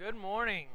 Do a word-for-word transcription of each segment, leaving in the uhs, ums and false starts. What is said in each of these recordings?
Good morning.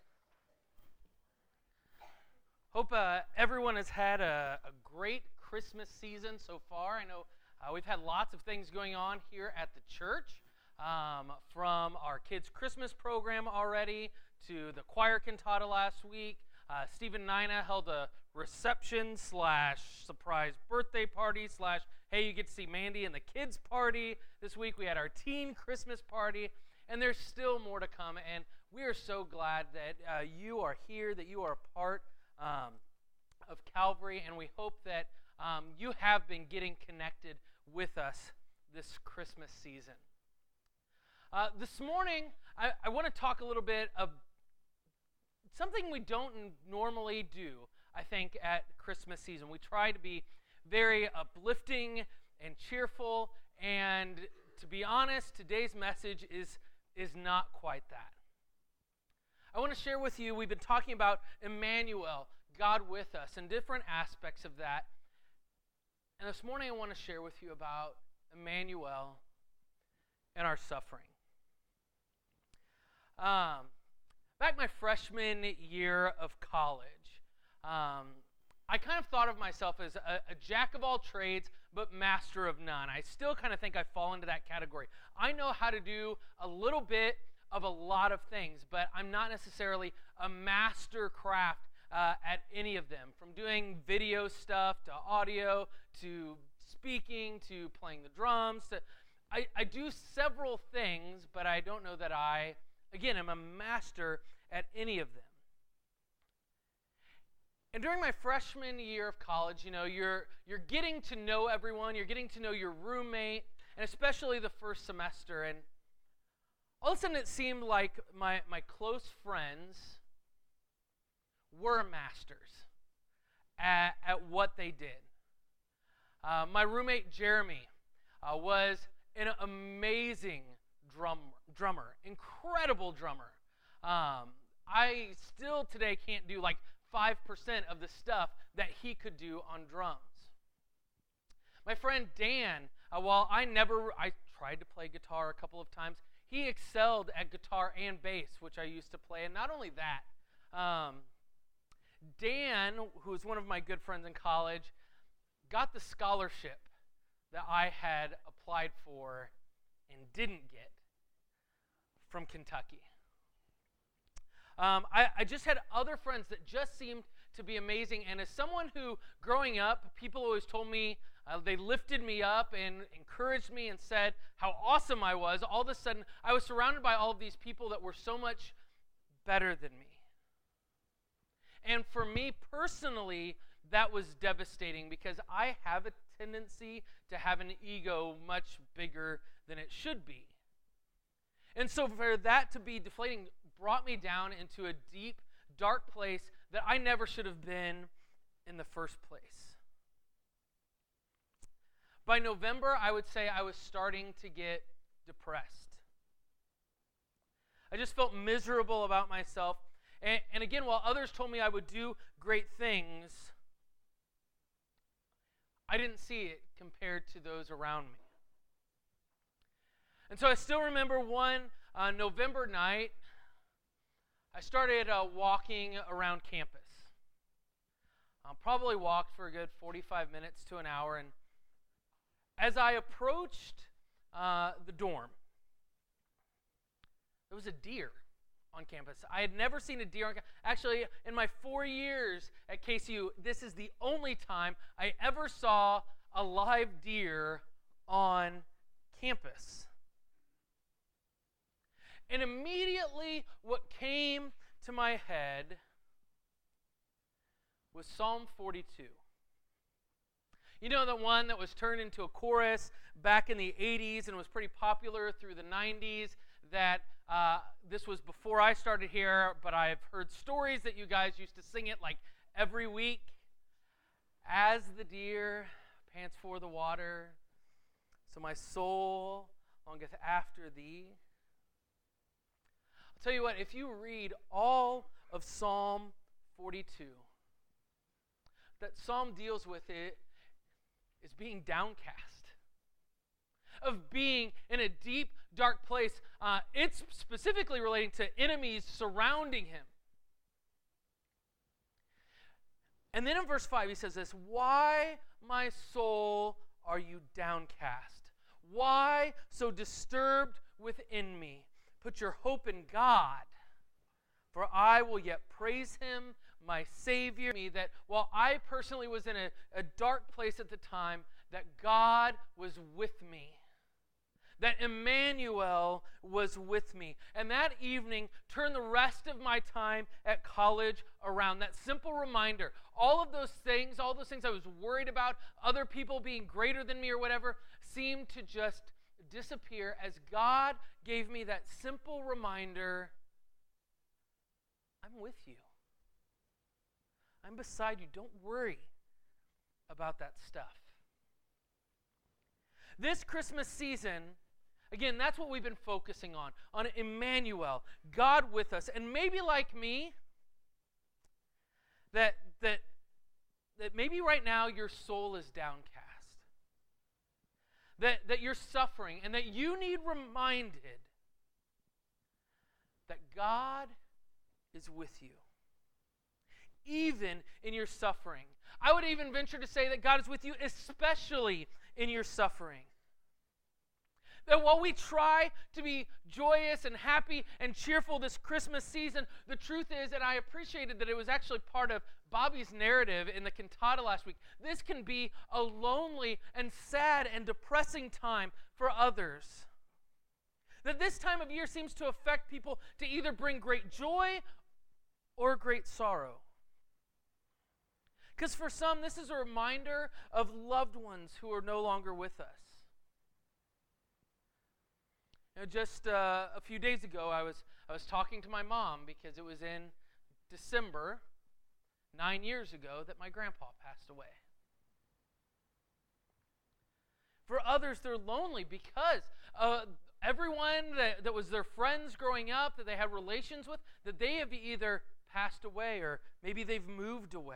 Hope uh, everyone has had a, a great Christmas season so far. I know uh, we've had lots of things going on here at the church, um, from our kids' Christmas program already to the choir cantata last week. Uh, Stephen Nina held a reception slash surprise birthday party slash hey, you get to see Mandy and the kids party. This week we had our teen Christmas party, and there's still more to come. And we are so glad that uh, you are here, that you are a part um, of Calvary, and we hope that um, you have been getting connected with us this Christmas season. Uh, this morning, I, I want to talk a little bit of something we don't normally do, I think, at Christmas season. We try to be very uplifting and cheerful, and to be honest, today's message is, is not quite that. I want to share with you, we've been talking about Emmanuel, God with us, and different aspects of that. And this morning I want to share with you about Emmanuel and our suffering. Um, back my freshman year of college, um, I kind of thought of myself as a, a jack of all trades, but master of none. I still kind of think I fall into that category. I know how to do a little bit of a lot of things, but I'm not necessarily a master craft uh, at any of them. From doing video stuff, to audio, to speaking, to playing the drums. To, I, I do several things, but I don't know that I, again, am a master at any of them. And during my freshman year of college, you know, you're you're getting to know everyone, you're getting to know your roommate, and especially the first semester. And all of a sudden it seemed like my, my close friends were masters at, at what they did. Uh, my roommate Jeremy uh, was an amazing drum, drummer, incredible drummer. Um, I still today can't do like five percent of the stuff that he could do on drums. My friend Dan, uh, while I never, I tried to play guitar a couple of times, he excelled at guitar and bass, which I used to play. And not only that, um, Dan, who was one of my good friends in college, got the scholarship that I had applied for and didn't get from Kentucky. Um, I, I just had other friends that just seemed to be amazing. And as someone who, growing up, people always told me, uh, they lifted me up and encouraged me and said how awesome I was, all of a sudden I was surrounded by all of these people that were so much better than me. And for me personally, that was devastating because I have a tendency to have an ego much bigger than it should be. And so for that to be deflating brought me down into a deep, dark place that I never should have been in the first place. By November, I would say I was starting to get depressed. I just felt miserable about myself. And, and again, while others told me I would do great things, I didn't see it compared to those around me. And so I still remember one uh, November night, I started uh, walking around campus. I probably walked for a good forty-five minutes to an hour, and as I approached uh, the dorm, there was a deer on campus. I had never seen a deer on campus. Actually, in my four years at K C U, this is the only time I ever saw a live deer on campus. And immediately what came to my head was Psalm forty-two. You know, the one that was turned into a chorus back in the eighties and was pretty popular through the nineties, that uh, this was before I started here, but I've heard stories that you guys used to sing it like every week. As the deer pants for the water, so my soul longeth after thee. I'll tell you what, if you read all of Psalm forty-two, that psalm deals with it is being downcast. of being in a deep, dark place. Uh, it's specifically relating to enemies surrounding him. And then in verse five, he says this, "Why, my soul, are you downcast? Why so disturbed within me? Put your hope in God, for I will yet praise him, my Savior." Me that while I personally was in a, a dark place at the time, that God was with me. That Emmanuel was with me. And that evening turned the rest of my time at college around. That simple reminder, all of those things, all those things I was worried about, other people being greater than me or whatever, seemed to just disappear as God gave me that simple reminder, I'm with you. I'm beside you. Don't worry about that stuff. This Christmas season, again, that's what we've been focusing on, on Emmanuel, God with us. And maybe like me, that, that, that maybe right now your soul is downcast. That, that you're suffering and that you need reminded that God is with you, even in your suffering. I would even venture to say that God is with you especially in your suffering. That while we try to be joyous and happy and cheerful this Christmas season, the truth is, and I appreciated that it was actually part of Bobby's narrative in the cantata last week, this can be a lonely and sad and depressing time for others. That this time of year seems to affect people to either bring great joy or great sorrow. Because for some, this is a reminder of loved ones who are no longer with us. You know, just uh, a few days ago, I was I was talking to my mom because it was in December, nine years ago, that my grandpa passed away. For others, they're lonely because uh, everyone that, that was their friends growing up, that they had relations with, that they have either passed away or maybe they've moved away.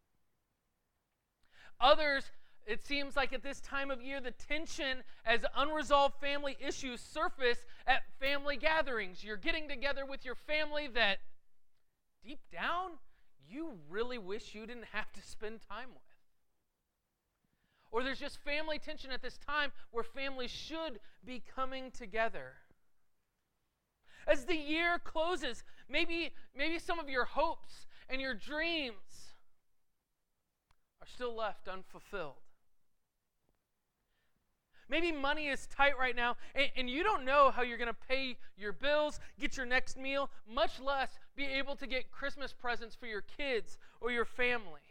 Others, it seems like at this time of year, the tension as unresolved family issues surface at family gatherings. You're getting together with your family that deep down, you really wish you didn't have to spend time with. Or there's just family tension at this time where families should be coming together. As the year closes, maybe, maybe some of your hopes and your dreams are still left unfulfilled. Maybe money is tight right now, and, and you don't know how you're going to pay your bills, get your next meal, much less be able to get Christmas presents for your kids or your family.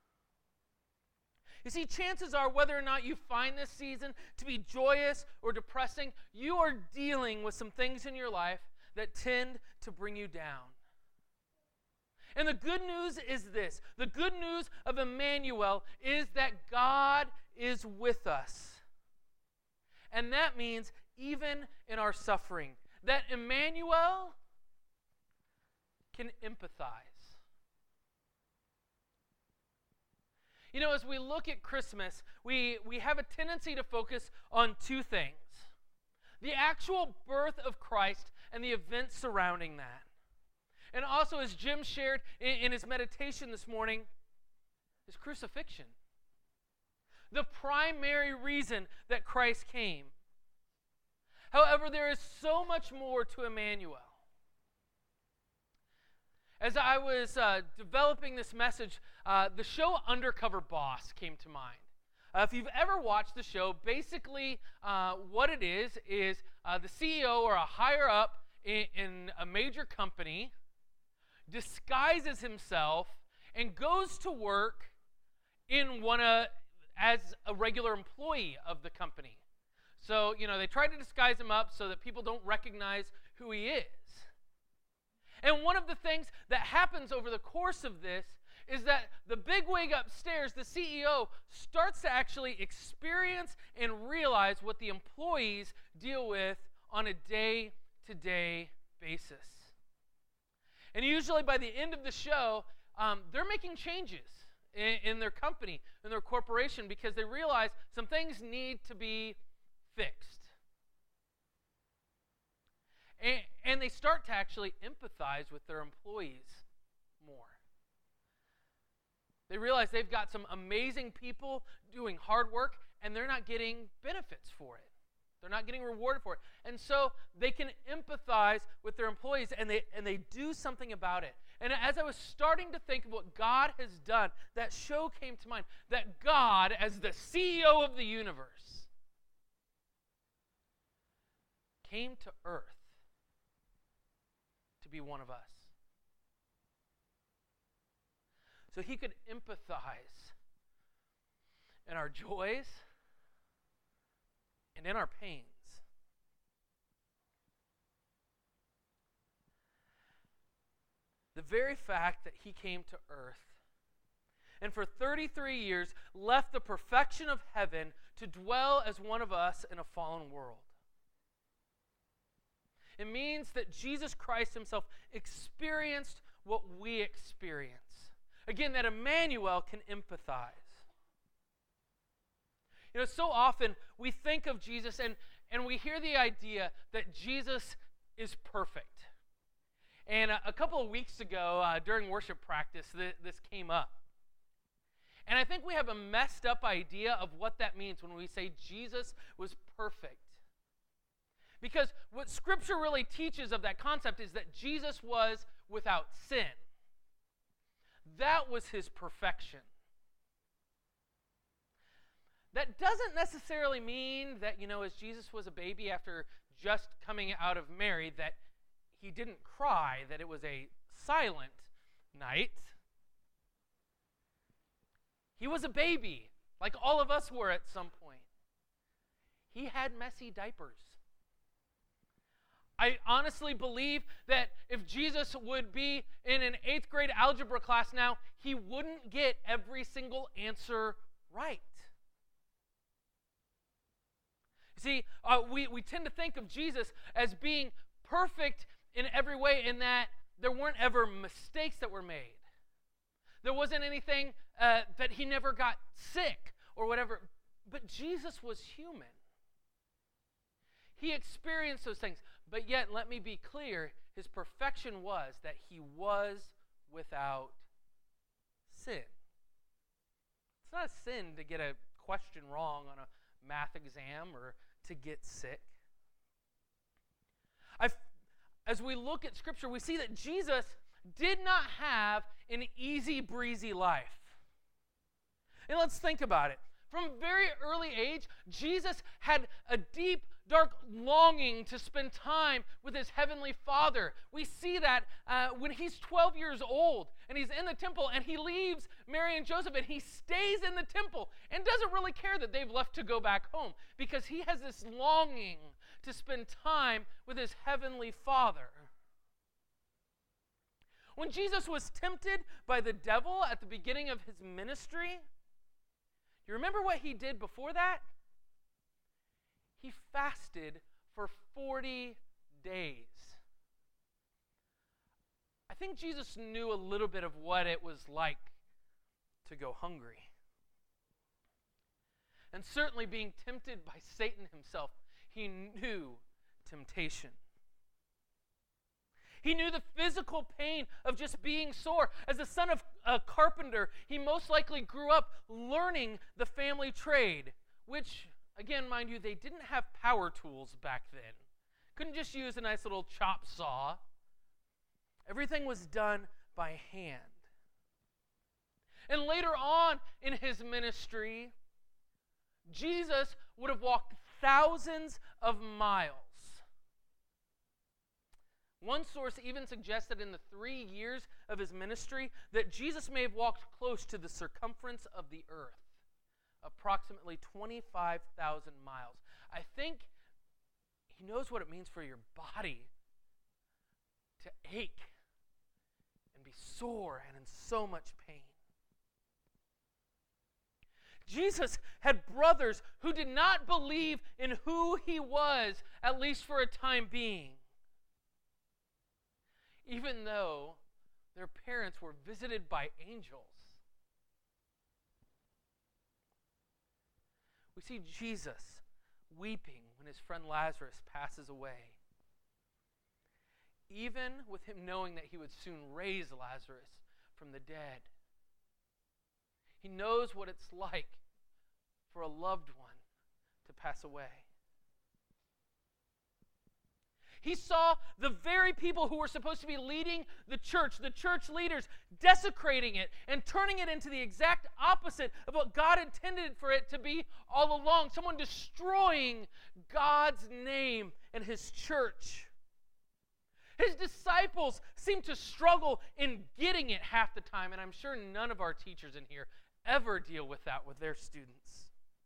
You see, chances are, whether or not you find this season to be joyous or depressing, you are dealing with some things in your life that tend to bring you down. And the good news is this. The good news of Emmanuel is that God is with us. And that means even in our suffering, that Emmanuel can empathize. You know, as we look at Christmas, we, we have a tendency to focus on two things. The actual birth of Christ and the events surrounding that. And also, as Jim shared in, in his meditation this morning, his crucifixion. The primary reason that Christ came. However, there is so much more to Emmanuel. As I was uh, developing this message, uh, the show Undercover Boss came to mind. Uh, if you've ever watched the show, basically uh, what it is, is uh, the C E O or a higher up in, in a major company disguises himself and goes to work in one of, as a regular employee of the company. So, you know, they try to disguise him up so that people don't recognize who he is. And one of the things that happens over the course of this is that the bigwig upstairs, the C E O, starts to actually experience and realize what the employees deal with on a day-to-day basis. And usually by the end of the show, um, they're making changes in, in their company, in their corporation, because they realize some things need to be fixed. And, and they start to actually empathize with their employees more. They realize they've got some amazing people doing hard work, and they're not getting benefits for it. They're not getting rewarded for it. And so they can empathize with their employees, and they, and they do something about it. And as I was starting to think of what God has done, that show came to mind, that God, as the C E O of the universe, came to earth to be one of us. So he could empathize in our joys and in our pains. The very fact that he came to earth and for thirty-three years left the perfection of heaven to dwell as one of us in a fallen world. It means that Jesus Christ himself experienced what we experience. Again, that Emmanuel can empathize. You know, so often we think of Jesus and, and we hear the idea that Jesus is perfect. And a, a couple of weeks ago, uh, during worship practice, th- this came up. And I think we have a messed up idea of what that means when we say Jesus was perfect. Because what Scripture really teaches of that concept is that Jesus was without sin. That was his perfection. That doesn't necessarily mean that, you know, as Jesus was a baby after just coming out of Mary, that he didn't cry, that it was a silent night. He was a baby, like all of us were at some point. He had messy diapers. I honestly believe that if Jesus would be in an eighth grade algebra class now, he wouldn't get every single answer right. See, uh, we, we tend to think of Jesus as being perfect in every way in that there weren't ever mistakes that were made. There wasn't anything uh, that he never got sick or whatever. But Jesus was human. He experienced those things. But yet, let me be clear, his perfection was that he was without sin. It's not a sin to get a question wrong on a math exam or to get sick. I've, as we look at Scripture, we see that Jesus did not have an easy breezy life. And let's think about it. From a very early age, Jesus had a deep, dark longing to spend time with his heavenly Father. We see that uh, when he's twelve years old and he's in the temple and he leaves Mary and Joseph and he stays in the temple and doesn't really care that they've left to go back home because he has this longing to spend time with his heavenly Father. When Jesus was tempted by the devil at the beginning of his ministry, you remember what he did before that? He fasted for forty days. I think Jesus knew a little bit of what it was like to go hungry. And certainly being tempted by Satan himself, he knew temptation. He knew the physical pain of just being sore. As the son of a carpenter, he most likely grew up learning the family trade, which, again, mind you, they didn't have power tools back then. Couldn't just use a nice little chop saw. Everything was done by hand. And later on in his ministry, Jesus would have walked thousands of miles. One source even suggested in the three years of his ministry that Jesus may have walked close to the circumference of the earth, approximately twenty-five thousand miles. I think he knows what it means for your body to ache and be sore and in so much pain. Jesus had brothers who did not believe in who he was, at least for a time being, even though their parents were visited by angels. We see Jesus weeping when his friend Lazarus passes away. even with him knowing that he would soon raise Lazarus from the dead. He knows what it's like for a loved one to pass away. He saw the very people who were supposed to be leading the church, the church leaders, desecrating it and turning it into the exact opposite of what God intended for it to be all along. Someone destroying God's name and his church. His disciples seem to struggle in getting it half the time, and I'm sure none of our teachers in here ever deal with that with their students.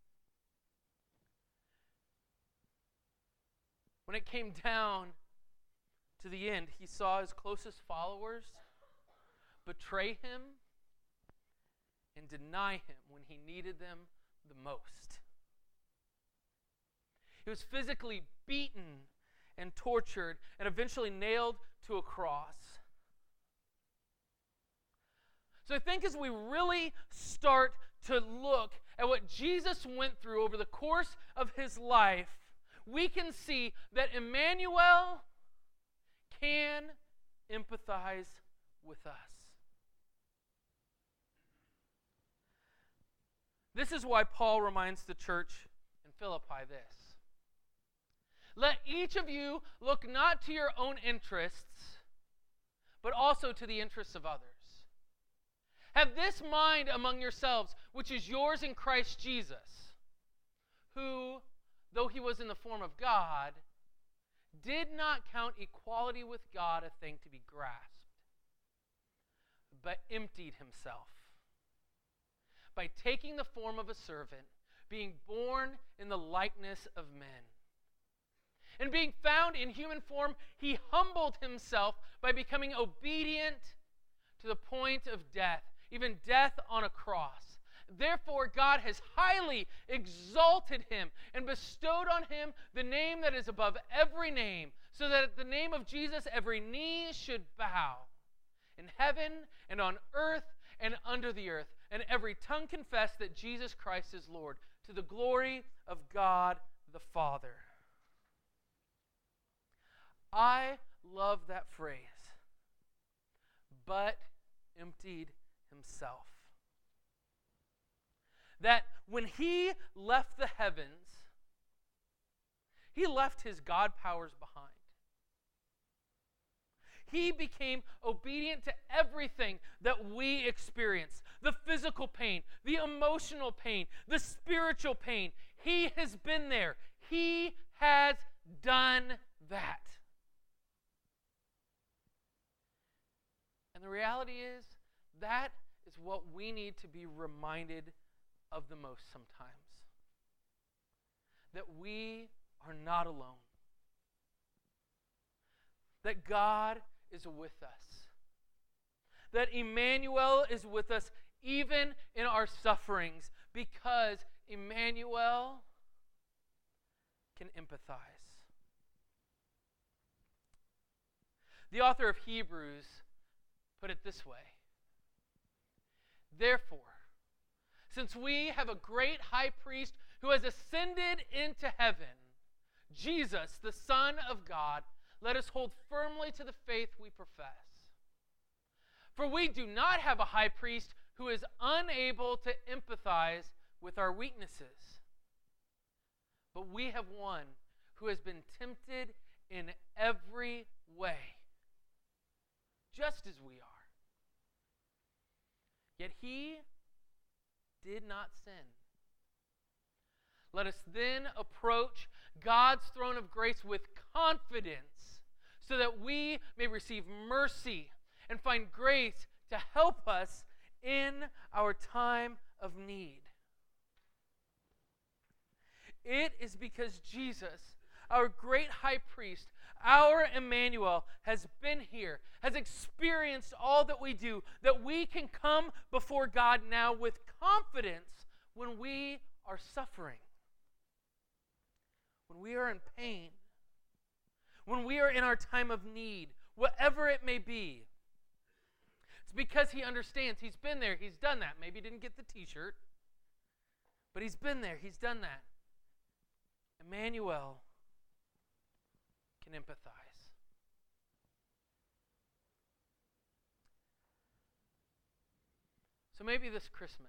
When it came down to the end, he saw his closest followers betray him and deny him when he needed them the most. He was physically beaten and tortured and eventually nailed to a cross. So I think as we really start to look at what Jesus went through over the course of his life, we can see that Emmanuel can empathize with us. This is why Paul reminds the church in Philippi this. Let each of you look not to your own interests, but also to the interests of others. Have this mind among yourselves, which is yours in Christ Jesus, who, though he was in the form of God, did not count equality with God a thing to be grasped, but emptied himself by taking the form of a servant, being born in the likeness of men. And being found in human form, he humbled himself by becoming obedient to the point of death, even death on a cross. Therefore, God has highly exalted him and bestowed on him the name that is above every name, so that at the name of Jesus every knee should bow, in heaven and on earth and under the earth, and every tongue confess that Jesus Christ is Lord, to the glory of God the Father. I love that phrase, but emptied himself. That when he left the heavens, he left his God powers behind. He became obedient to everything that we experience. The physical pain, the emotional pain, the spiritual pain. He has been there. He has done that. And the reality is, that is what we need to be reminded of the most sometimes. That we are not alone. That God is with us. That Emmanuel is with us even in our sufferings, because Emmanuel can empathize. The author of Hebrews put it this way. Therefore, since we have a great high priest who has ascended into heaven, Jesus, the Son of God, let us hold firmly to the faith we profess. For we do not have a high priest who is unable to empathize with our weaknesses, but we have one who has been tempted in every way, just as we are. Yet he did not sin. Let us then approach God's throne of grace with confidence, so that we may receive mercy and find grace to help us in our time of need. It is because Jesus, our great high priest, our Emmanuel, has been here, has experienced all that we do, that we can come before God now with confidence when we are suffering, when we are in pain, when we are in our time of need, whatever it may be. It's because he understands. He's been there. He's done that. Maybe he didn't get the t-shirt, but he's been there. He's done that. Emmanuel can empathize. So maybe this Christmas,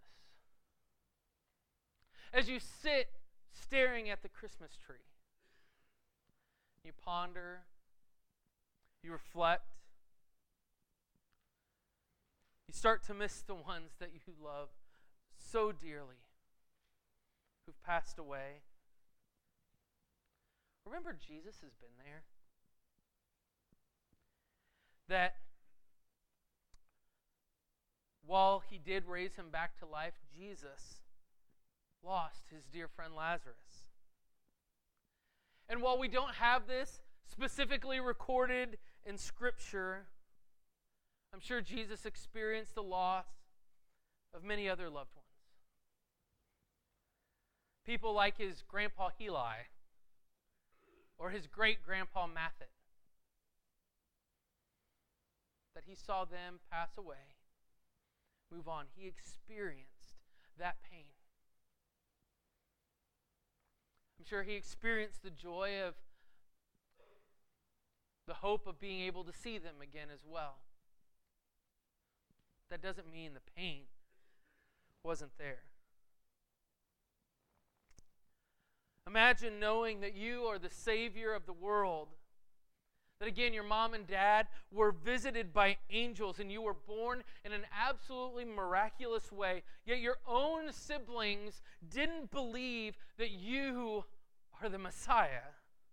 as you sit staring at the Christmas tree, you ponder, you reflect, you start to miss the ones that you love so dearly who've passed away. Remember, Jesus has been there. That while he did raise him back to life, Jesus lost his dear friend Lazarus. And while we don't have this specifically recorded in Scripture, I'm sure Jesus experienced the loss of many other loved ones. People like his grandpa Heli or his great-grandpa Mathet. That he saw them pass away, move on. He experienced that pain. I'm sure he experienced the joy of the hope of being able to see them again as well. That doesn't mean the pain wasn't there. Imagine knowing that you are the Savior of the world. That again, your mom and dad were visited by angels and you were born in an absolutely miraculous way. Yet your own siblings didn't believe that you are the Messiah.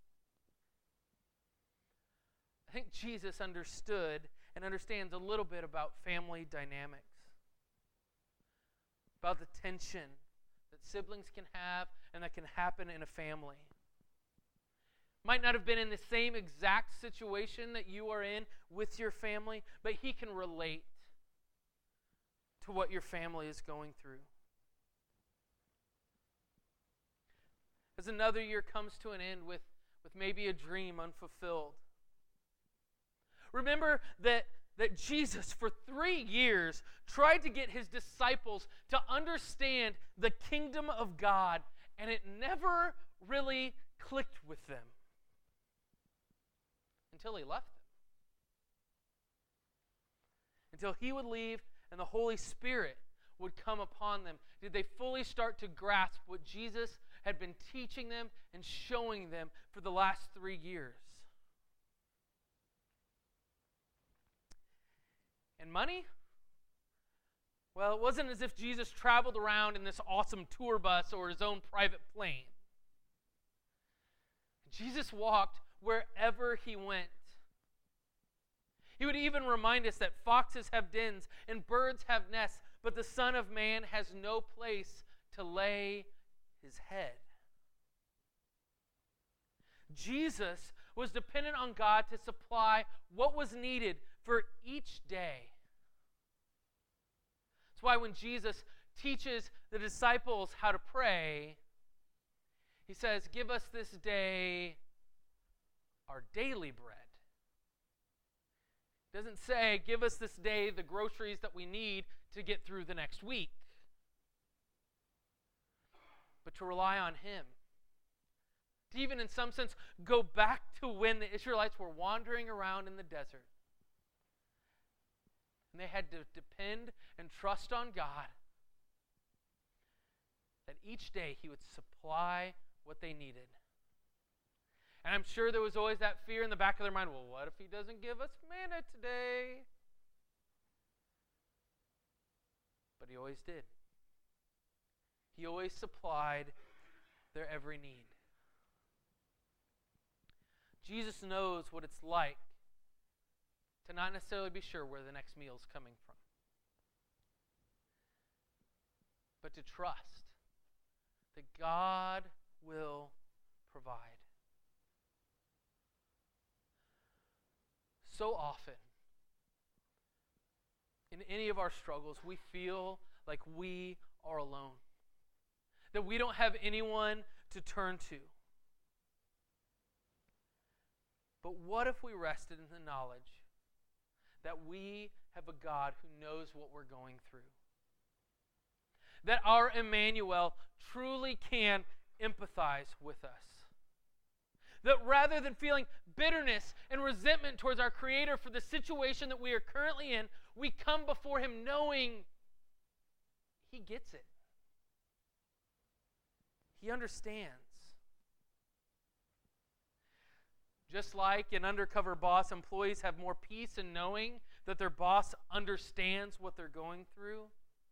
I think Jesus understood and understands a little bit about family dynamics. About the tension that siblings can have and that can happen in a family. Might not have been in the same exact situation that you are in with your family, but he can relate to what your family is going through. As another year comes to an end with, with maybe a dream unfulfilled, remember that, that Jesus, for three years, tried to get his disciples to understand the kingdom of God, and it never really clicked with them. Until he left them. Until he would leave and the Holy Spirit would come upon them. Did they fully start to grasp what Jesus had been teaching them and showing them for the last three years? And money? Well, it wasn't as if Jesus traveled around in this awesome tour bus or his own private plane. Jesus walked wherever he went. He would even remind us that foxes have dens and birds have nests, but the Son of Man has no place to lay his head. Jesus was dependent on God to supply what was needed for each day. That's why when Jesus teaches the disciples how to pray, he says, "Give us this day our daily bread." It doesn't say, "Give us this day the groceries that we need to get through the next week," but to rely on him. To even in some sense go back to when the Israelites were wandering around in the desert. And they had to depend and trust on God that each day he would supply what they needed. And I'm sure there was always that fear in the back of their mind, well, what if he doesn't give us manna today? But he always did. He always supplied their every need. Jesus knows what it's like to not necessarily be sure where the next meal is coming from, but to trust that God will provide. So often, in any of our struggles, we feel like we are alone, that we don't have anyone to turn to. But what if we rested in the knowledge that we have a God who knows what we're going through? That our Emmanuel truly can empathize with us. That rather than feeling bitterness and resentment towards our Creator for the situation that we are currently in, we come before him knowing He gets it. He understands. Just like an undercover boss, employees have more peace in knowing that their boss understands what they're going through.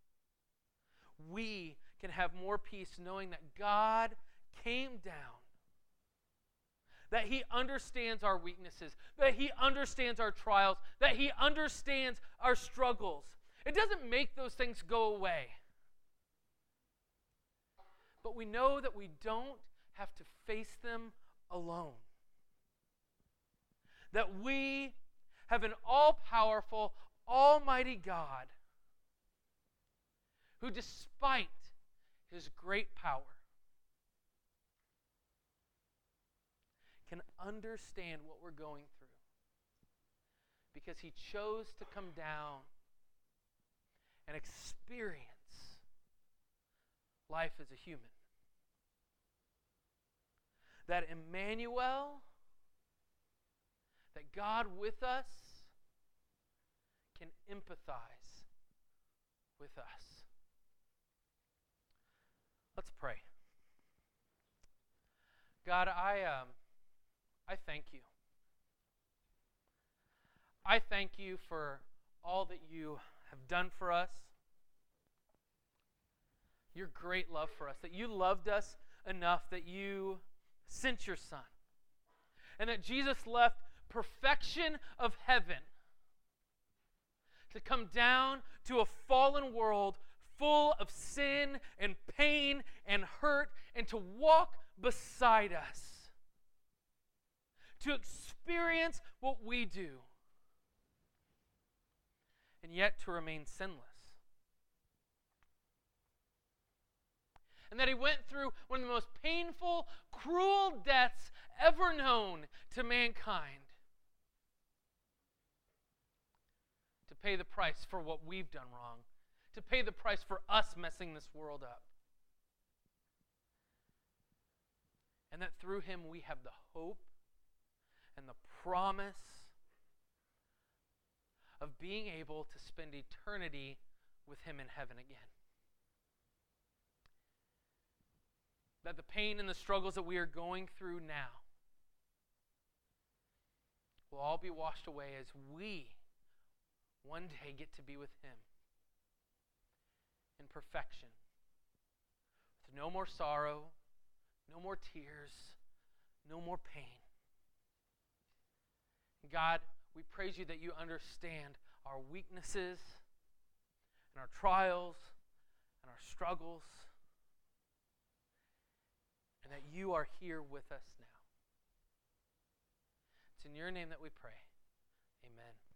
We can have more peace knowing that God came down, that He understands our weaknesses, that He understands our trials, that He understands our struggles. It doesn't make those things go away. But we know that we don't have to face them alone. That we have an all-powerful, almighty God who, despite His great power, can understand what we're going through because He chose to come down and experience life as a human. That Emmanuel, that God with us, can empathize with us. Let's pray. God, I um, I thank you. I thank you for all that you have done for us. Your great love for us, that you loved us enough that you sent your Son. And that Jesus left perfection of heaven to come down to a fallen world full of sin and pain and hurt, and to walk beside us, to experience what we do, and yet to remain sinless. And that He went through one of the most painful, cruel deaths ever known to mankind to pay the price for what we've done wrong, to pay the price for us messing this world up. And that through Him we have the hope and the promise of being able to spend eternity with Him in heaven again. That the pain and the struggles that we are going through now will all be washed away as we one day get to be with Him in perfection, with no more sorrow, no more tears, no more pain. God, we praise you that you understand our weaknesses and our trials and our struggles, and that you are here with us now. It's in your name that we pray. Amen.